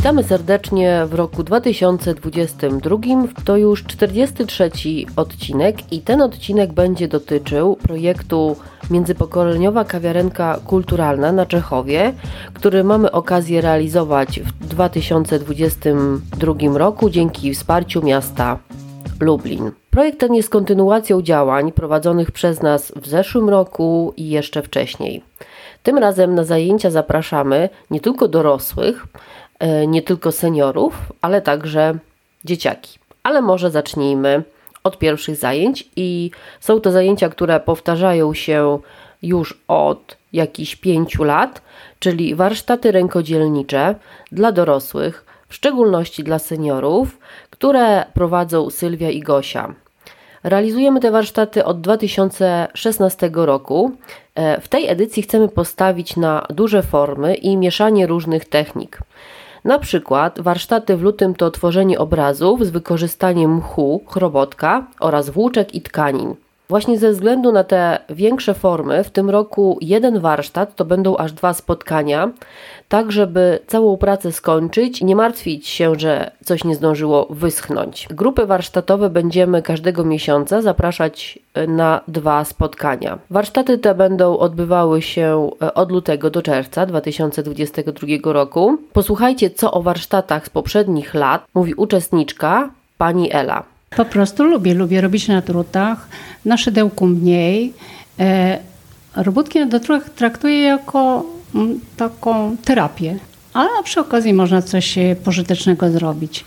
Witamy serdecznie w roku 2022. To już 43. odcinek i ten odcinek będzie dotyczył projektu Międzypokoleniowa Kawiarenka Kulturalna na Czechowie, który mamy okazję realizować w 2022 roku dzięki wsparciu miasta Lublin. Projekt ten jest kontynuacją działań prowadzonych przez nas w zeszłym roku i jeszcze wcześniej. Tym razem na zajęcia zapraszamy nie tylko dorosłych, nie tylko seniorów, ale także dzieciaki. Ale może zacznijmy od pierwszych zajęć i są to zajęcia, które powtarzają się już od jakichś 5 lat, czyli warsztaty rękodzielnicze dla dorosłych, w szczególności dla seniorów, które prowadzą Sylwia i Gosia. Realizujemy te warsztaty od 2016 roku. W tej edycji chcemy postawić na duże formy i mieszanie różnych technik. Na przykład warsztaty w lutym to tworzenie obrazów z wykorzystaniem mchu, chrobotka oraz włóczek i tkanin. Właśnie ze względu na te większe formy w tym roku jeden warsztat to będą aż 2 spotkania, tak żeby całą pracę skończyć i nie martwić się, że coś nie zdążyło wyschnąć. Grupy warsztatowe będziemy każdego miesiąca zapraszać na 2 spotkania. Warsztaty te będą odbywały się od lutego do czerwca 2022 roku. Posłuchajcie, co o warsztatach z poprzednich lat mówi uczestniczka pani Ela. Po prostu lubię robić na drutach, na szydełku mniej. Robótki na drutach traktuję jako taką terapię, ale przy okazji można coś pożytecznego zrobić.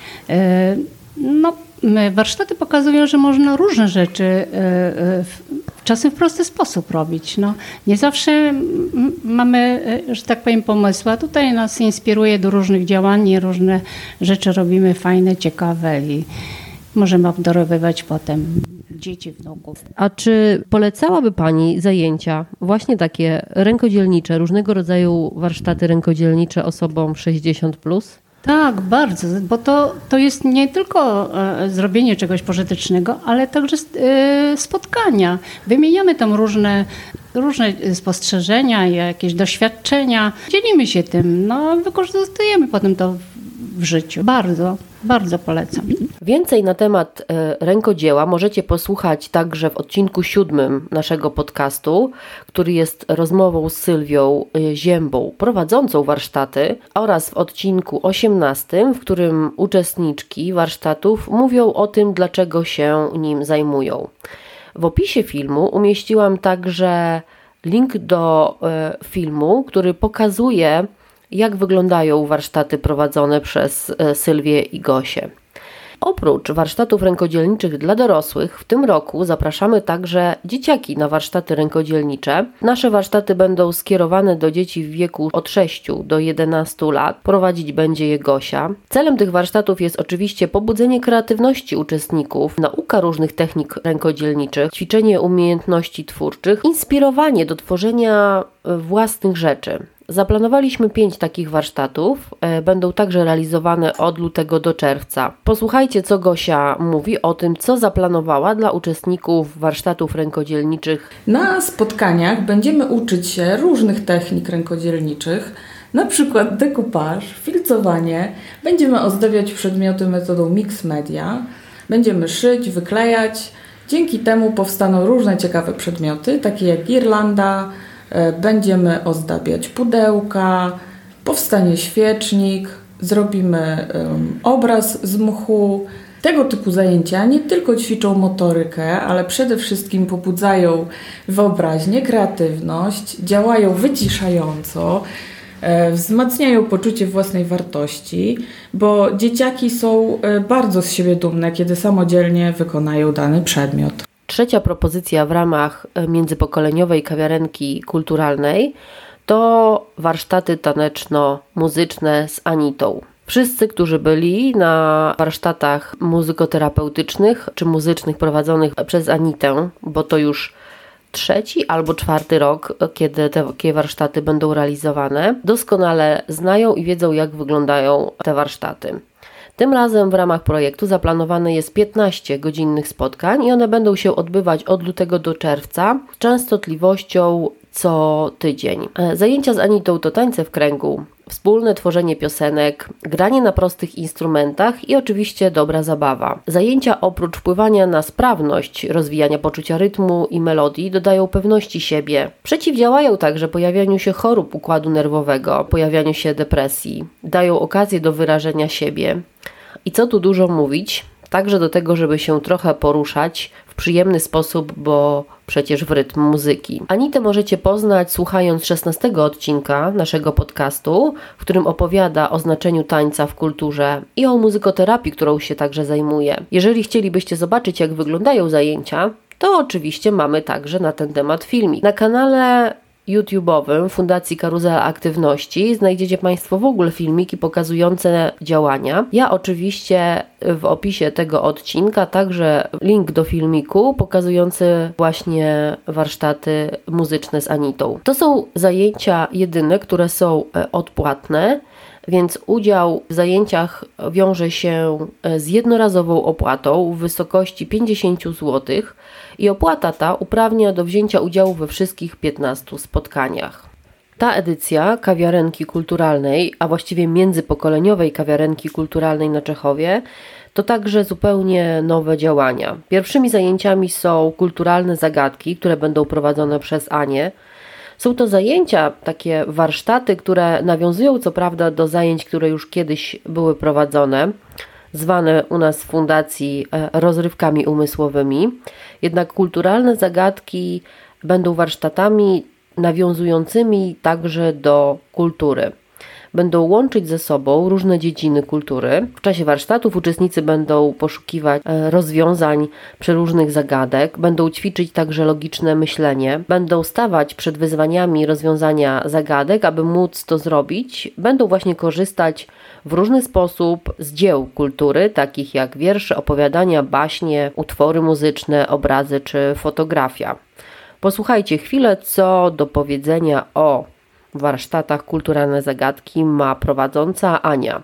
Warsztaty pokazują, że można różne rzeczy czasem w prosty sposób robić. Nie zawsze mamy, że tak powiem, pomysły, a tutaj nas inspiruje do różnych działań i różne rzeczy robimy fajne, ciekawe i możemy obdarowywać potem dzieci, wnuków. A czy polecałaby Pani zajęcia właśnie takie rękodzielnicze, różnego rodzaju warsztaty rękodzielnicze osobom 60+? Tak, bardzo, bo to jest nie tylko zrobienie czegoś pożytecznego, ale także spotkania. Wymieniamy tam różne spostrzeżenia, jakieś doświadczenia. Dzielimy się tym, wykorzystujemy potem to w życiu. Bardzo polecam. Więcej na temat rękodzieła możecie posłuchać także w odcinku 7 naszego podcastu, który jest rozmową z Sylwią Ziębą, prowadzącą warsztaty, oraz w odcinku 18, w którym uczestniczki warsztatów mówią o tym, dlaczego się nim zajmują. W opisie filmu umieściłam także link do filmu, który pokazuje, jak wyglądają warsztaty prowadzone przez Sylwię i Gosię. Oprócz warsztatów rękodzielniczych dla dorosłych, w tym roku zapraszamy także dzieciaki na warsztaty rękodzielnicze. Nasze warsztaty będą skierowane do dzieci w wieku od 6 do 11 lat. Prowadzić będzie je Gosia. Celem tych warsztatów jest oczywiście pobudzenie kreatywności uczestników, nauka różnych technik rękodzielniczych, ćwiczenie umiejętności twórczych, inspirowanie do tworzenia własnych rzeczy. Zaplanowaliśmy 5 takich warsztatów, będą także realizowane od lutego do czerwca. Posłuchajcie, co Gosia mówi o tym, co zaplanowała dla uczestników warsztatów rękodzielniczych. Na spotkaniach będziemy uczyć się różnych technik rękodzielniczych, na przykład dekupaż, filcowanie. Będziemy ozdabiać przedmioty metodą mix media, będziemy szyć, wyklejać. Dzięki temu powstaną różne ciekawe przedmioty, takie jak girlanda. Będziemy ozdabiać pudełka, powstanie świecznik, zrobimy obraz z mchu. Tego typu zajęcia nie tylko ćwiczą motorykę, ale przede wszystkim pobudzają wyobraźnię, kreatywność, działają wyciszająco, wzmacniają poczucie własnej wartości, bo dzieciaki są bardzo z siebie dumne, kiedy samodzielnie wykonają dany przedmiot. Trzecia propozycja w ramach Międzypokoleniowej Kawiarenki Kulturalnej to warsztaty taneczno-muzyczne z Anitą. Wszyscy, którzy byli na warsztatach muzykoterapeutycznych czy muzycznych prowadzonych przez Anitę, bo to już 3. albo 4. rok, kiedy takie warsztaty będą realizowane, doskonale znają i wiedzą, jak wyglądają te warsztaty. Tym razem w ramach projektu zaplanowane jest 15 godzinnych spotkań i one będą się odbywać od lutego do czerwca z częstotliwością co tydzień. Zajęcia z Anitą to tańce w kręgu, wspólne tworzenie piosenek, granie na prostych instrumentach i oczywiście dobra zabawa. Zajęcia oprócz wpływania na sprawność rozwijania poczucia rytmu i melodii dodają pewności siebie. Przeciwdziałają także pojawianiu się chorób układu nerwowego, pojawianiu się depresji. Dają okazję do wyrażenia siebie. I co tu dużo mówić, także do tego, żeby się trochę poruszać w przyjemny sposób, bo przecież w rytm muzyki. Anitę możecie poznać słuchając 16 odcinka naszego podcastu, w którym opowiada o znaczeniu tańca w kulturze i o muzykoterapii, którą się także zajmuje. Jeżeli chcielibyście zobaczyć, jak wyglądają zajęcia, to oczywiście mamy także na ten temat filmik. Na kanale YouTube'owym Fundacji Karuzela Aktywności znajdziecie Państwo w ogóle filmiki pokazujące działania. Ja oczywiście w opisie tego odcinka także link do filmiku pokazujący właśnie warsztaty muzyczne z Anitą. To są zajęcia jedyne, które są odpłatne, więc udział w zajęciach wiąże się z jednorazową opłatą w wysokości 50 zł i opłata ta uprawnia do wzięcia udziału we wszystkich 15 spotkaniach. Ta edycja kawiarenki kulturalnej, a właściwie międzypokoleniowej kawiarenki kulturalnej na Czechowie, to także zupełnie nowe działania. Pierwszymi zajęciami są kulturalne zagadki, które będą prowadzone przez Anię. Są to zajęcia, takie warsztaty, które nawiązują co prawda do zajęć, które już kiedyś były prowadzone, zwane u nas w fundacji rozrywkami umysłowymi. Jednak kulturalne zagadki będą warsztatami nawiązującymi także do kultury. Będą łączyć ze sobą różne dziedziny kultury. W czasie warsztatów uczestnicy będą poszukiwać rozwiązań przeróżnych zagadek, będą ćwiczyć także logiczne myślenie, będą stawać przed wyzwaniami rozwiązania zagadek, aby móc to zrobić. Będą właśnie korzystać w różny sposób z dzieł kultury, takich jak wiersze, opowiadania, baśnie, utwory muzyczne, obrazy czy fotografia. Posłuchajcie chwilę, co do powiedzenia o warsztatach kulturalne zagadki ma prowadząca Ania.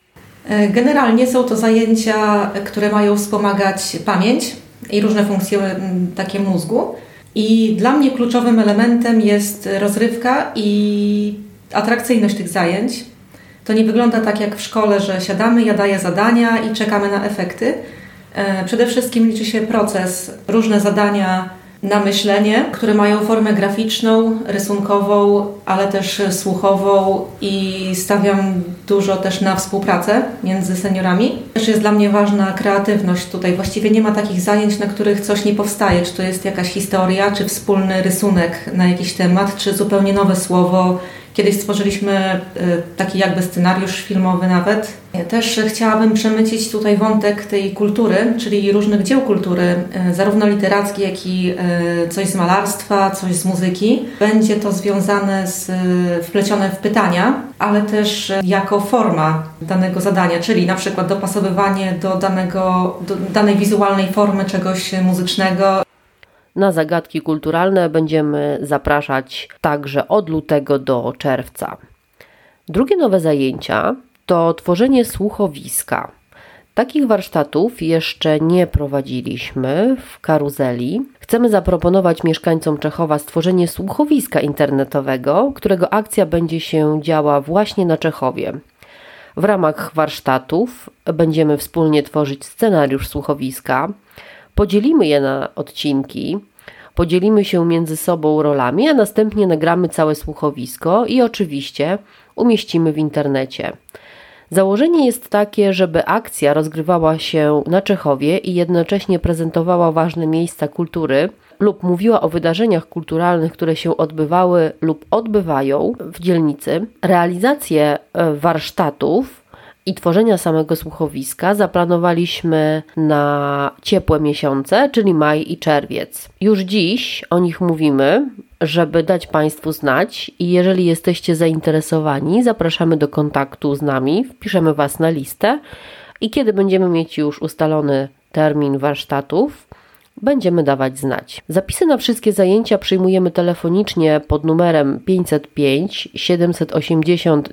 Generalnie są to zajęcia, które mają wspomagać pamięć i różne funkcje takie mózgu. I dla mnie kluczowym elementem jest rozrywka i atrakcyjność tych zajęć. To nie wygląda tak jak w szkole, że siadamy, ja daję zadania i czekamy na efekty. Przede wszystkim liczy się proces, różne zadania na myślenie, które mają formę graficzną, rysunkową, ale też słuchową i stawiam dużo też na współpracę między seniorami. Też jest dla mnie ważna kreatywność tutaj. Właściwie nie ma takich zajęć, na których coś nie powstaje. Czy to jest jakaś historia, czy wspólny rysunek na jakiś temat, czy zupełnie nowe słowo. Kiedyś stworzyliśmy taki jakby scenariusz filmowy nawet. Też chciałabym przemycić tutaj wątek tej kultury, czyli różnych dzieł kultury, zarówno literackiej, jak i coś z malarstwa, coś z muzyki. Będzie to związane wplecione w pytania, ale też jako forma danego zadania, czyli na przykład dopasowywanie do danej wizualnej formy czegoś muzycznego. Na zagadki kulturalne będziemy zapraszać także od lutego do czerwca. Drugie nowe zajęcia to tworzenie słuchowiska. Takich warsztatów jeszcze nie prowadziliśmy w Karuzeli. Chcemy zaproponować mieszkańcom Czechowa stworzenie słuchowiska internetowego, którego akcja będzie się działa właśnie na Czechowie. W ramach warsztatów będziemy wspólnie tworzyć scenariusz słuchowiska, podzielimy je na odcinki, podzielimy się między sobą rolami, a następnie nagramy całe słuchowisko i oczywiście umieścimy w internecie. Założenie jest takie, żeby akcja rozgrywała się na Czechowie i jednocześnie prezentowała ważne miejsca kultury lub mówiła o wydarzeniach kulturalnych, które się odbywały lub odbywają w dzielnicy. Realizację warsztatów i tworzenia samego słuchowiska zaplanowaliśmy na ciepłe miesiące, czyli maj i czerwiec. Już dziś o nich mówimy, żeby dać Państwu znać i jeżeli jesteście zainteresowani, zapraszamy do kontaktu z nami, wpiszemy Was na listę i kiedy będziemy mieć już ustalony termin warsztatów, będziemy dawać znać. Zapisy na wszystkie zajęcia przyjmujemy telefonicznie pod numerem 505 780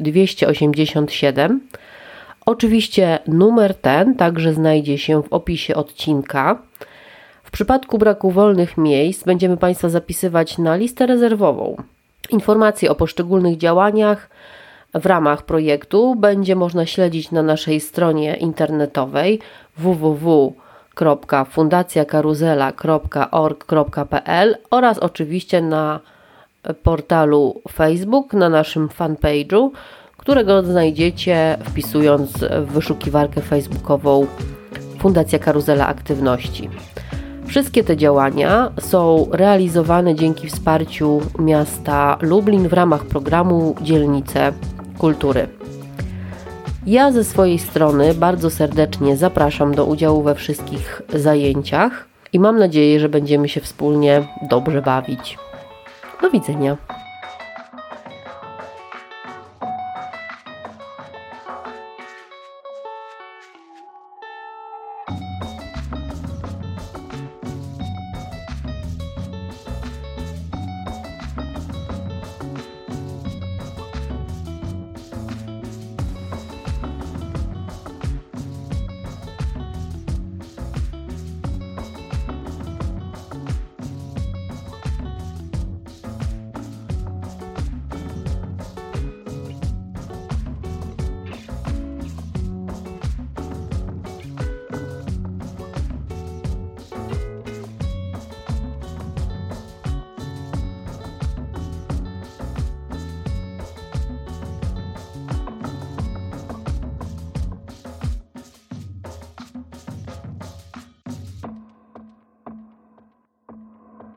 287. Oczywiście numer ten także znajdzie się w opisie odcinka. W przypadku braku wolnych miejsc będziemy Państwa zapisywać na listę rezerwową. Informacje o poszczególnych działaniach w ramach projektu będzie można śledzić na naszej stronie internetowej www.fundacjakaruzela.org.pl oraz oczywiście na portalu Facebook, na naszym fanpage'u, którego znajdziecie wpisując w wyszukiwarkę facebookową Fundacja Karuzela Aktywności. Wszystkie te działania są realizowane dzięki wsparciu miasta Lublin w ramach programu Dzielnice Kultury. Ja ze swojej strony bardzo serdecznie zapraszam do udziału we wszystkich zajęciach i mam nadzieję, że będziemy się wspólnie dobrze bawić. Do widzenia.